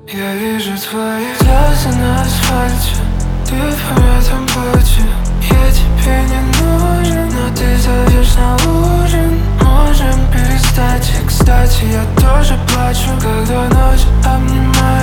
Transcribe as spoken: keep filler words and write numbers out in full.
Я вижу твои слезы на асфальте. Ты в помятом платье. Я тебе не нужен, но ты зовешь на ужин. Можем перестать, и кстати я тоже плачу, когда ночь обнимает.